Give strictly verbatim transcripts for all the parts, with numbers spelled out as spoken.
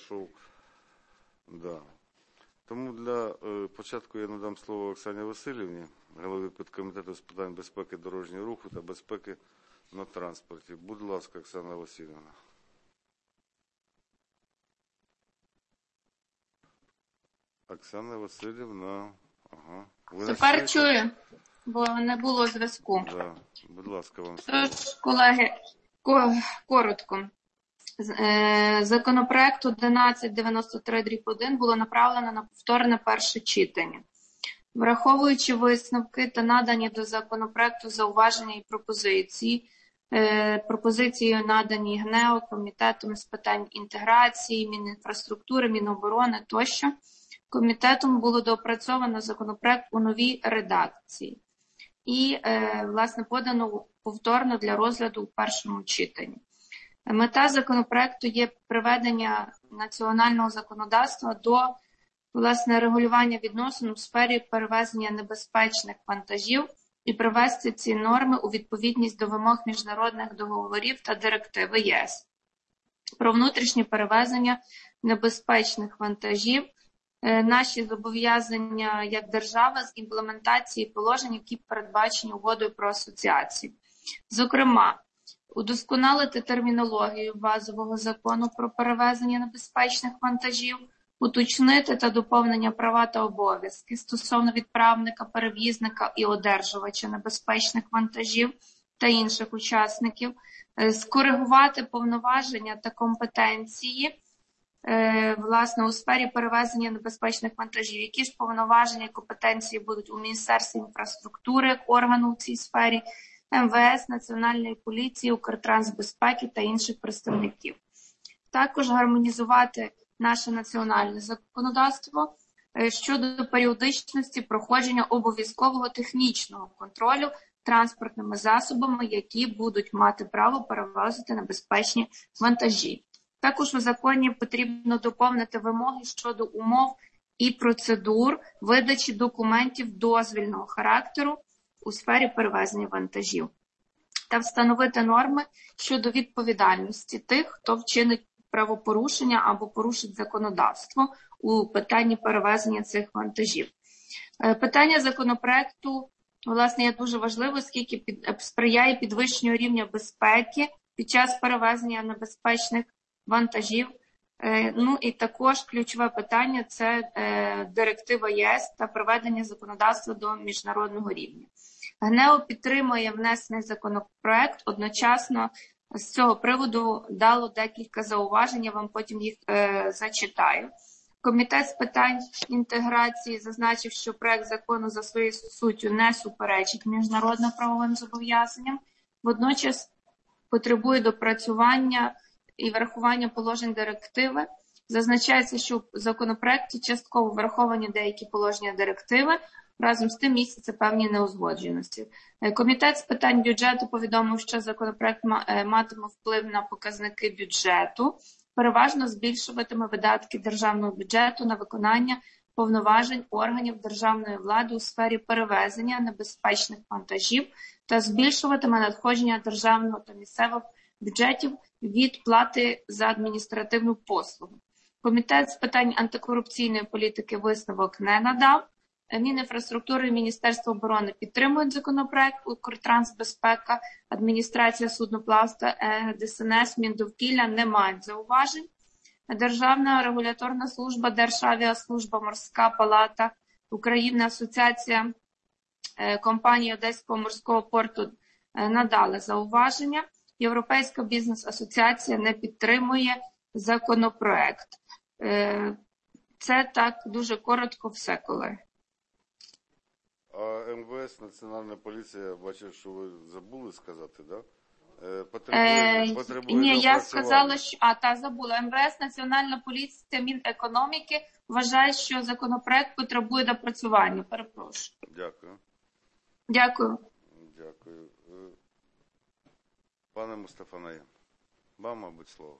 пройшов. Да. Тому для е, початку я надам слово Оксані Васильівні, голові підкомітету з питань безпеки дорожнього руху та безпеки на транспорті. Будь ласка, Оксана Васильівна. Оксана Васильівна. Ага. Ви Тепер чую, бо не було зв'язку. Да. Будь ласка, вам слово. Тож, колеги, коротко. Законопроект одинадцять дев'яносто три дріб один було направлено на повторне перше читання. Враховуючи висновки та надані до законопроекту зауваження і пропозиції, пропозиції надані ГНЕО, Комітетом з питань інтеграції, Мінінфраструктури, Міноборони тощо, комітетом було доопрацьовано законопроект у новій редакції і, власне, подано повторно для розгляду у першому читанні. Мета законопроекту є приведення національного законодавства до, власне, регулювання відносин у сфері перевезення небезпечних вантажів і привести ці норми у відповідність до вимог міжнародних договорів та директиви ЄС про внутрішнє перевезення небезпечних вантажів, наші зобов'язання як держава з імплементації положень, які передбачені угодою про асоціацію. Зокрема, удосконалити термінологію базового закону про перевезення небезпечних вантажів, уточнити та доповнення права та обов'язки стосовно відправника, перевізника і одержувача небезпечних вантажів та інших учасників, скоригувати повноваження та компетенції, власне, у сфері перевезення небезпечних вантажів. Які ж повноваження і компетенції будуть у Міністерстві інфраструктури, як органу в цій сфері, ем ве ес, Національної поліції, Укртрансбезпеки та інших представників. Також гармонізувати наше національне законодавство щодо періодичності проходження обов'язкового технічного контролю транспортними засобами, які будуть мати право перевозити небезпечні вантажі. Також у законі потрібно доповнити вимоги щодо умов і процедур видачі документів дозвільного характеру у сфері перевезення вантажів та встановити норми щодо відповідальності тих, хто вчинить правопорушення або порушить законодавство у питанні перевезення цих вантажів. Питання законопроекту, власне, є дуже важливо, оскільки під, сприяє підвищенню рівня безпеки під час перевезення небезпечних вантажів. Ну і також ключове питання – це директива ЄС та приведення законодавства до міжнародного рівня. ГНЕО підтримує внесений законопроект, одночасно з цього приводу дало декілька зауважень, я вам потім їх е, зачитаю. Комітет з питань інтеграції зазначив, що проект закону за своєю суттю не суперечить міжнародно-правовим зобов'язанням, водночас потребує допрацювання і врахування положень директиви. Зазначається, що в законопроекті частково враховані деякі положення директиви, разом з тим містяться певні неузгодженості. Комітет з питань бюджету повідомив, що законопроект матиме вплив на показники бюджету, переважно збільшуватиме видатки державного бюджету на виконання повноважень органів державної влади у сфері перевезення небезпечних вантажів та збільшуватиме надходження державного та місцевих бюджетів від плати за адміністративну послугу. Комітет з питань антикорупційної політики висновок не надав. Мінінфраструктури і Міністерство оборони підтримують законопроект, Укртрансбезпека, адміністрація судноплавства, Де Ес Ен Ес, Міндовкілля не мають зауважень. Державна регуляторна служба, Державіаслужба, Морська палата України, Асоціація компаній Одеського морського порту надали зауваження. Європейська бізнес-асоціація не підтримує законопроект. Це так дуже коротко все, колеги. А ем ве ес, Національна поліція, я бачив, що ви забули сказати, да? Потребує, е, потребує Ні, я сказала, що... А, та забула. ем ве ес, Національна поліція, Мінекономіки вважає, що законопроект потребує допрацювання. Перепрошую. Дякую. Дякую. Дякую. Пане Мустафа Найєм, вам, мабуть, слово.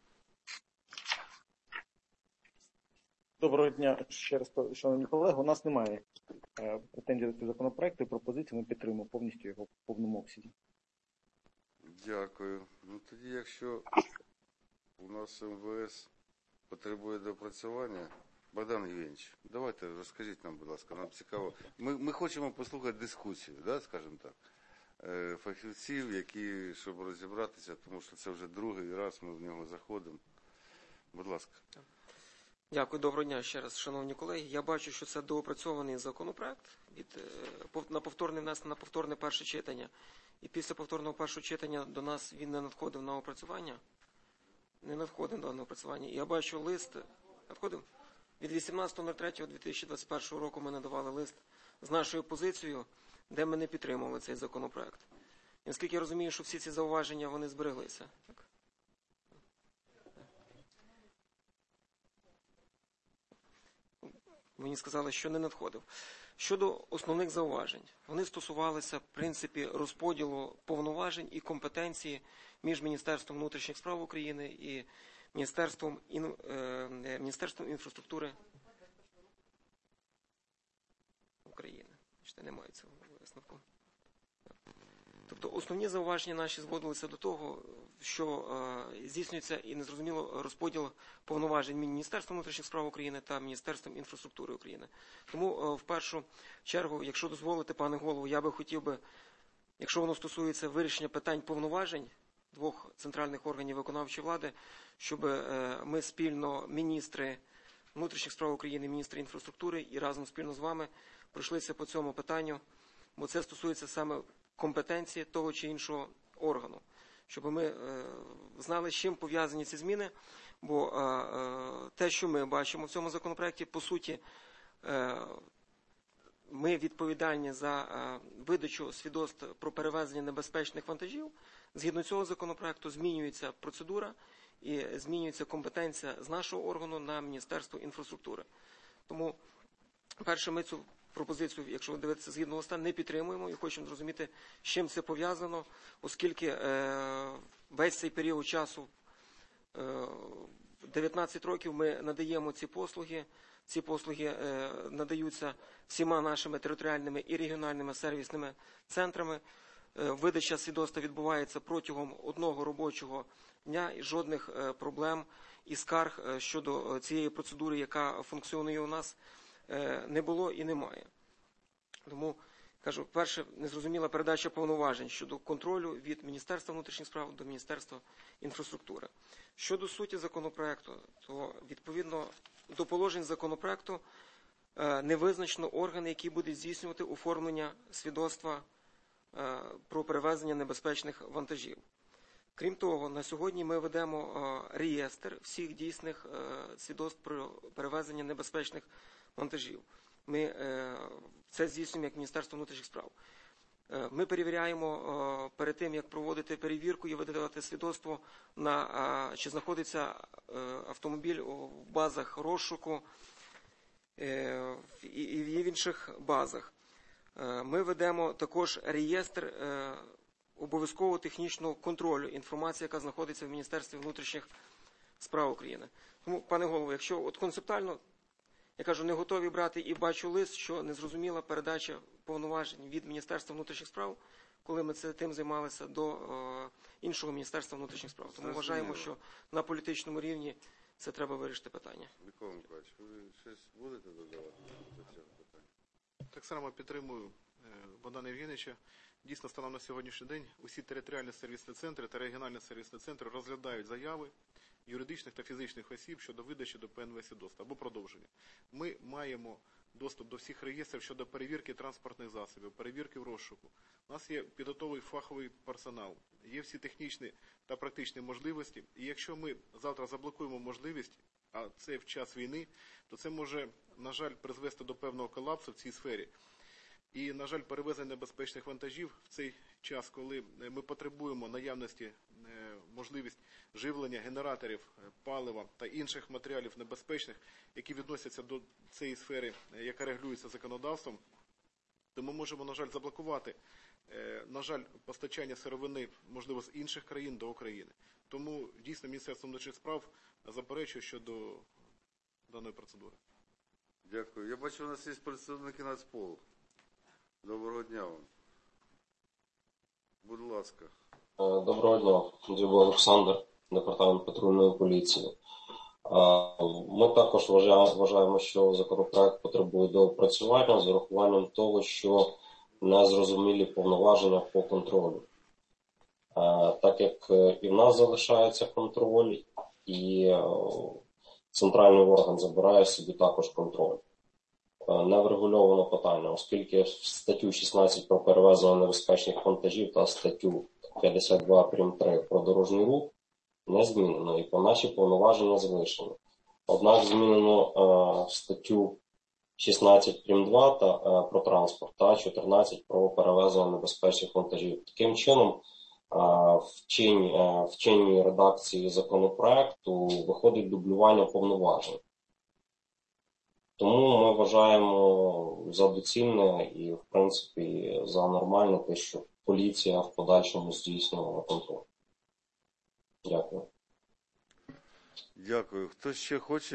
Доброго дня ще раз, шановні колеги. У нас немає е, претензій до цього законопроекту і пропозицій, ми підтримуємо повністю його в повному обсязі. Дякую. Ну тоді, якщо у нас ем ве ес потребує допрацювання. Богдан Євгенович, давайте розкажіть нам, будь ласка, нам цікаво. Ми, ми хочемо послухати дискусію, да, скажімо так, е, фахівців, які, щоб розібратися, тому що це вже другий раз ми в нього заходимо. Будь ласка. Дякую, доброго дня ще раз, шановні колеги. Я бачу, що це доопрацьований законопроект, від, на повторне внесено на повторне перше читання. І після повторного першого читання до нас він не надходив на опрацювання. Не надходив на опрацювання. І я бачу лист, надходив? Від вісімнадцятого третього дві тисячі двадцять першого року ми надавали лист з нашою позицією, де ми не підтримували цей законопроект. І наскільки я розумію, що всі ці зауваження, вони збереглися. Так? Мені сказали, що не надходив. Щодо основних зауважень, вони стосувалися, в принципі, розподілу повноважень і компетенції між Міністерством внутрішніх справ України і Міністерством, ін, е, Міністерством інфраструктури України. Бачите, немає цього висновку. Тобто основні зауваження наші зводилися до того, що е, здійснюється і незрозуміло розподіл повноважень Міністерством внутрішніх справ України та Міністерством інфраструктури України. Тому е, в першу чергу, якщо дозволите, пане голово, я би хотів би, якщо воно стосується вирішення питань повноважень двох центральних органів виконавчої влади, щоб е, ми спільно, міністри внутрішніх справ України, міністри інфраструктури, і разом спільно з вами пройшлися по цьому питанню, бо це стосується саме компетенції того чи іншого органу. Щоб ми е, знали, з чим пов'язані ці зміни, бо е, е, те, що ми бачимо в цьому законопроекті, по суті, е, ми відповідальні за е, видачу свідоцтв про перевезення небезпечних вантажів. Згідно цього законопроекту змінюється процедура і змінюється компетенція з нашого органу на Міністерство інфраструктури. Тому, перше, ми цю пропозицію, якщо ви дивитеся згідно листа, не підтримуємо і хочемо зрозуміти, з чим це пов'язано, оскільки е, весь цей період часу, е, дев'ятнадцять років, ми надаємо ці послуги. Ці послуги е, надаються всіма нашими територіальними і регіональними сервісними центрами. Е, видача свідоцтва відбувається протягом одного робочого дня і жодних е, проблем і скарг е, щодо цієї процедури, яка функціонує у нас, не було і немає. Тому, кажу, перше, незрозуміла передача повноважень щодо контролю від Міністерства внутрішніх справ до Міністерства інфраструктури. Щодо суті законопроекту, то відповідно до положень законопроекту не визначено органи, які будуть здійснювати оформлення свідоцтва про перевезення небезпечних вантажів. Крім того, на сьогодні ми ведемо реєстр всіх дійсних свідоцтв про перевезення небезпечних вантажів. Ми е, це здійснюємо як Міністерство внутрішніх справ. Е, ми перевіряємо е, перед тим, як проводити перевірку і видавати свідоцтво, на, е, чи знаходиться е, автомобіль у базах розшуку е, і, і в інших базах. Е, ми ведемо також реєстр е, обов'язкового технічного контролю інформації, яка знаходиться в Міністерстві внутрішніх справ України. Тому, пане голово, якщо от концептуально, я кажу, не готові брати і бачу лист, що незрозуміла передача повноважень від Міністерства внутрішніх справ, коли ми це тим займалися, до е, іншого Міністерства внутрішніх справ. Тому вважаємо, що на політичному рівні це треба вирішити питання. Микола Миколаївич, ви щось будете додавати до цього питання? Так само підтримую Богдана Євгеновича. Дійсно, станом на сьогоднішній день усі територіальні сервісні центри та регіональні сервісні центри розглядають заяви юридичних та фізичних осіб щодо видачі до Пе Ен Ве свідоцтва або продовження. Ми маємо доступ до всіх реєстрів щодо перевірки транспортних засобів, перевірки в розшуку. У нас є підготовлений фаховий персонал, є всі технічні та практичні можливості. І якщо ми завтра заблокуємо можливість, а це в час війни, то це може, на жаль, призвести до певного колапсу в цій сфері. І, на жаль, перевезення небезпечних вантажів в цей час, коли ми потребуємо наявності, можливість живлення генераторів, палива та інших матеріалів небезпечних, які відносяться до цієї сфери, яка регулюється законодавством, то ми можемо, на жаль, заблокувати, на жаль, постачання сировини, можливо, з інших країн до України. Тому, дійсно, Міністерство внутрішніх справ заперечує щодо даної процедури. Дякую. Я бачу, у нас є представники Нацполу. Доброго дня вам. Будь ласка. Доброго дня. Дзюба Олександр, департамент патрульної поліції. Ми також вважаємо, що законопроект потребує доопрацювання з урахуванням того, що незрозумілі повноваження по контролю. Так як і в нас залишається контроль, і центральний орган забирає собі також контроль. Не врегульовано питання, оскільки статтю шістнадцять про перевезення небезпечних вантажів та статтю п'ятдесят два прим. три про дорожній рух не змінено, і по наші повноваження залишені. Однак змінено е, статтю шістнадцять прим. два та, е, про транспорт та чотирнадцять про перевезення небезпечних вантажів. Таким чином, е, в, чин, е, в чинній редакції законопроекту виходить дублювання повноважень. Тому ми вважаємо за доцільне і, в принципі, за нормальне те, що поліція в подальшому здійснювала контроль. Дякую. Дякую. Хто ще хоче?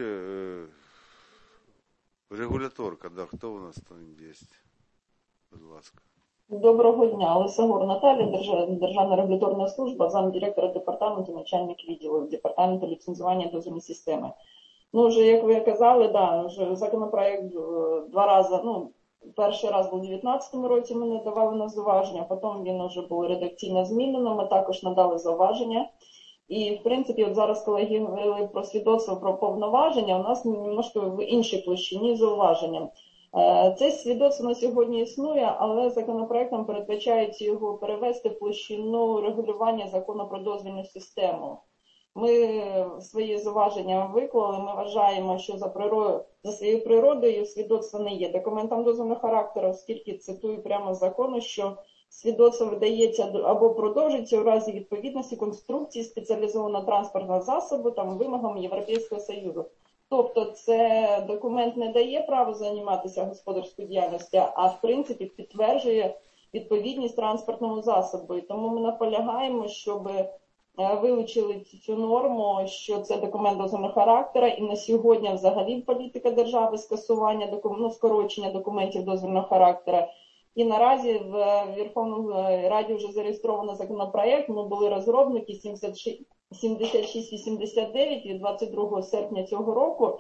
Регуляторка, да, хто у нас там є? Будь ласка. Доброго дня. Лисогор Наталія, Державна регуляторна служба, замдиректора департаменту, начальник відділу департаменту ліцензування дозвільної системи. Ну, вже, як ви казали, да, вже законопроект два рази, ну, перший раз був у дев'ятнадцятому році, ми не давали на зауваження, потім він вже був редакційно змінено, ми також надали зауваження. І, в принципі, от зараз колеги говорили про свідоцтво про повноваження, у нас немножко в іншій площині зауваження. Це свідоцтво на сьогодні існує, але законопроектом передбачається його перевести в площину регулювання закону про дозвільну систему. Ми свої зауваження виклали, ми вважаємо, що за, природ... за своєю природою свідоцтво не є документом дозвільного характеру, оскільки цитую прямо з закону, що свідоцтво видається або продовжується у разі відповідності конструкції спеціалізованого транспортного засобу там, вимогам Європейського Союзу. Тобто це документ не дає право займатися господарською діяльністю, а в принципі підтверджує відповідність транспортному засобу. І тому ми наполягаємо, щоб вилучили цю норму, що це документ дозвільного характеру, і на сьогодні взагалі політика держави скасування, докум... ну, скорочення документів дозвільного характеру. І наразі в Верховному Раді вже зареєстровано законопроект, ми були розробники сімдесят шість вісімдесят дев'ять від двадцять другого серпня цього року.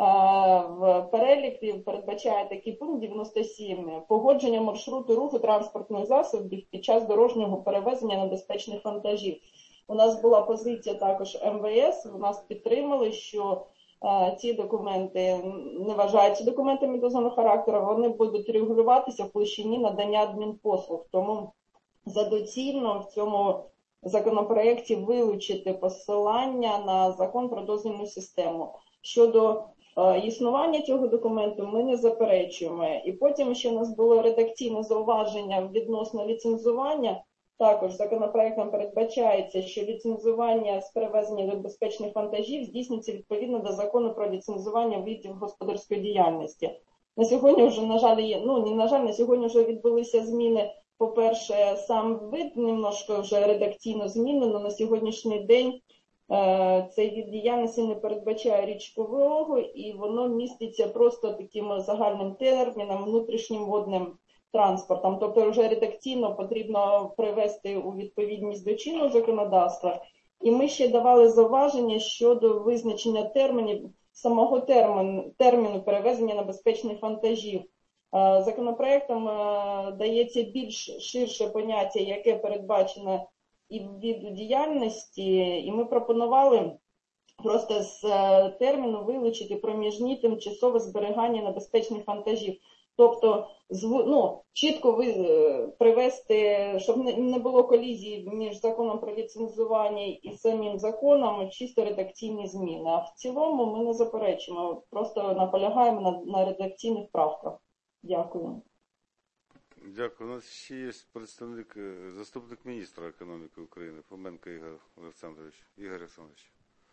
В переліку передбачає такий пункт дев'яносто сім погодження маршруту руху транспортних засобів під час дорожнього перевезення небезпечних вантажів. У нас була позиція також ем ве ес, у нас підтримали, що е, ці документи не вважаються документами дозвільного характеру, вони будуть регулюватися в площині надання адмінпослуг. Тому задоцільно в цьому законопроекті вилучити посилання на закон про дозвільну систему. Щодо е, існування цього документу ми не заперечуємо. І потім ще у нас було редакційне зауваження відносно ліцензування. Також законопроектом передбачається, що ліцензування з перевезення небезпечних вантажів здійснюється відповідно до закону про ліцензування видів господарської діяльності. На сьогодні вже, на жаль, є, ну, не на жаль, на сьогодні вже відбулися зміни. По-перше, сам вид немножко вже редакційно змінено. На сьогоднішній день е, цей вид діяльності не передбачає річкового, і воно міститься просто таким загальним терміном, внутрішнім водним транспортом. Тобто вже редакційно потрібно привести у відповідність до чинного законодавства. І ми ще давали зауваження щодо визначення термінів, самого терміну, терміну перевезення небезпечних вантажів. Законопроектом дається більш ширше поняття, яке передбачено і в виду діяльності, і ми пропонували просто з терміну вилучити проміжні тимчасове зберігання небезпечних вантажів. Тобто, ну, чітко ви, привести, щоб не було колізії між законом про ліцензування і самим законом, чисто редакційні зміни. А в цілому ми не заперечуємо, просто наполягаємо на, на редакційних правках. Дякую. Дякую. У нас ще є представник, заступник міністра економіки України, Фоменко Ігор Олександрович. Ігор Олександрович.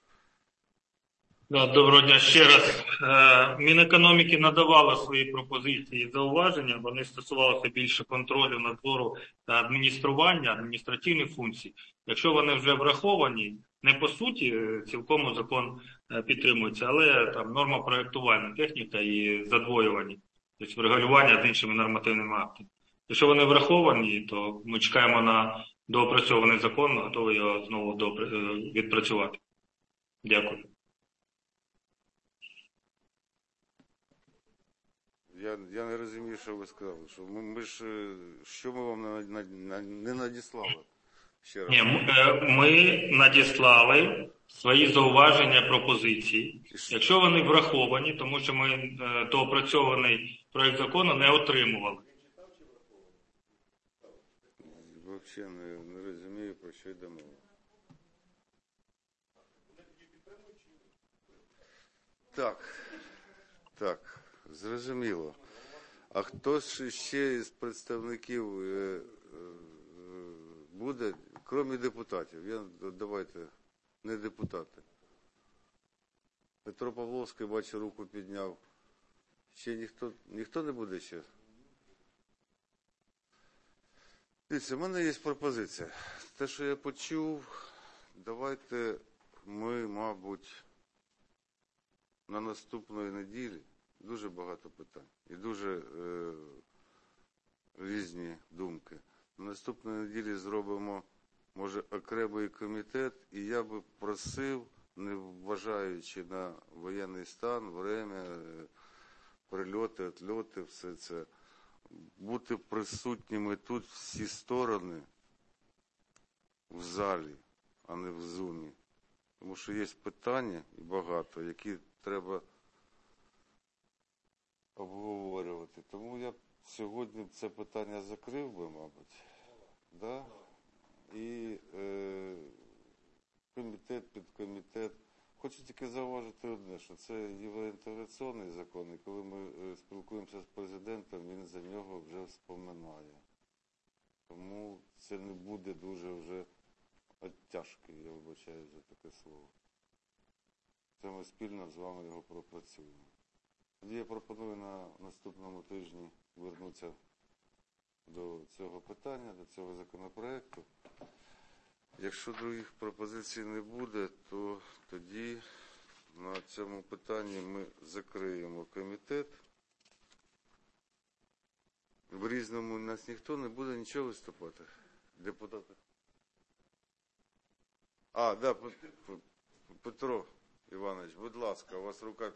Доброго дня ще раз. Мінекономіки надавало свої пропозиції і зауваження, вони стосувалися більше контролю, надзору та адміністрування, адміністративних функцій. Якщо вони вже враховані, не по суті, цілком закон підтримується, але там норма проєктування, техніка і задвоювання, тобто врегулювання з іншими нормативними актами. Якщо вони враховані, то ми чекаємо на доопрацьований закон, готові його знову відпрацювати. Дякую. Я, я не розумію, що ви сказали. Що ми, ми ж, е, що ми вам на, на, на, не надіслали? Ще раз. Ні, м- е, ми надіслали свої зауваження, пропозиції. Якщо вони враховані, тому що ми е, доопрацьований проект закону не отримували. Взагалі не, не розумію, про що йде мова. Так, так, зрозуміло. А хто ж ще із представників е, е, буде, крім депутатів? Я, давайте, не депутати. Петро Павловський, бачу, руку підняв. Ще ніхто, ніхто не буде ще? Дивіться, в мене є пропозиція. Те, що я почув, давайте ми, мабуть, на наступної неділі, дуже багато питань і дуже е, різні думки. На наступної неділі зробимо, може, окремий комітет, і я би просив, не вважаючи на воєнний стан, время, е, прильоти, отльоти, все це, бути присутніми тут всі сторони в залі, а не в зумі. Тому що є питання, і багато, які треба обговорювати. Тому я сьогодні це питання закрив би, мабуть. Да? І е, комітет, підкомітет. Хочу тільки зауважити одне, що це євроінтеграційний закон, і коли ми е, спілкуємося з президентом, він за нього вже вспоминає. Тому це не буде дуже вже оттяжкий, я вибачаю за таке слово. Це ми спільно з вами його пропрацюємо. Тоді я пропоную на наступному тижні повернутися до цього питання, до цього законопроекту. Якщо других пропозицій не буде, то тоді на цьому питанні ми закриємо комітет. В Різному у нас ніхто не буде нічого виступати. Депутати. А, да, Петро Іванович, будь ласка, у вас рука.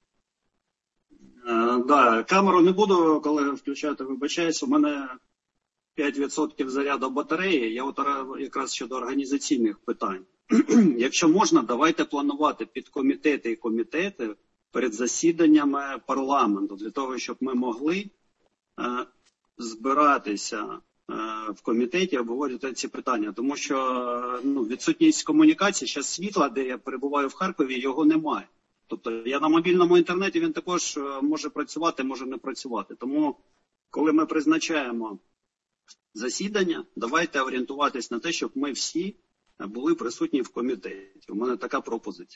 Е, да, камеру не буду, коли включати, вибачаюсь, у мене п'ять відсотків заряду батареї, я от якраз щодо організаційних питань. Якщо можна, давайте планувати підкомітети і комітети перед засіданнями парламенту, для того, щоб ми могли е, збиратися е, в комітеті, обговорювати ці питання. Тому що ну, відсутність комунікації, зараз світла, де я перебуваю в Харкові, його немає. Тобто я на мобільному інтернеті, він також може працювати, може не працювати. Тому, коли ми призначаємо засідання, давайте орієнтуватись на те, щоб ми всі були присутні в комітеті. У мене така пропозиція.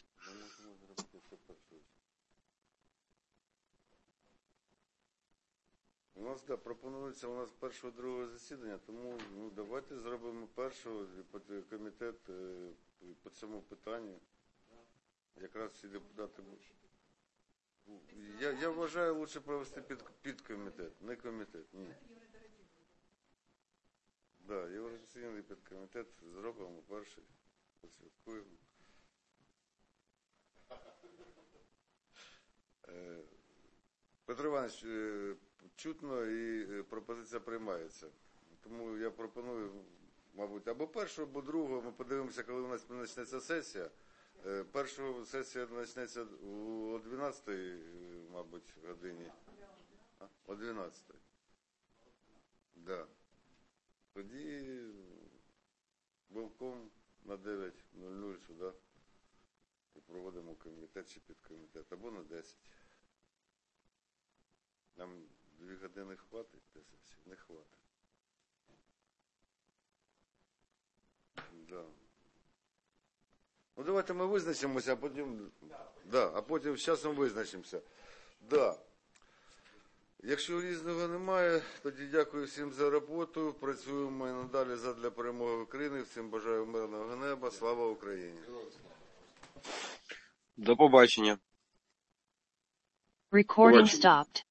У нас, да, пропонується у нас першого-другого засідання, тому ну, давайте зробимо першого комітет по цьому питанню. Якраз всі депутати будуть. Я, я вважаю, лучше провести під, підкомітет, не комітет, ні. Да, євроінтеграційний підкомітет зробимо перший, посвяткуємо. Петро Іванович, чутно і пропозиція приймається. Тому я пропоную, мабуть, або першого, або другого. Ми подивимося, коли у нас почнеться сесія. Першого сесія почнеться о дванадцятій, мабуть, годині. А? О дванадцятій. Да. Тоді волком на дев'ять нуль нуль сюди і проводимо комітет чи підкомітет. Або на десять. Нам дві години хватить для сесії? Не хватить. Да. Ну, давайте ми визначимося, а потім, да, а потім з часом визначимося. Да. Якщо різного немає, тоді дякую всім за роботу. Працюємо і надалі задля перемоги України. Всім бажаю мирного неба. Слава Україні. До побачення. Recording stopped.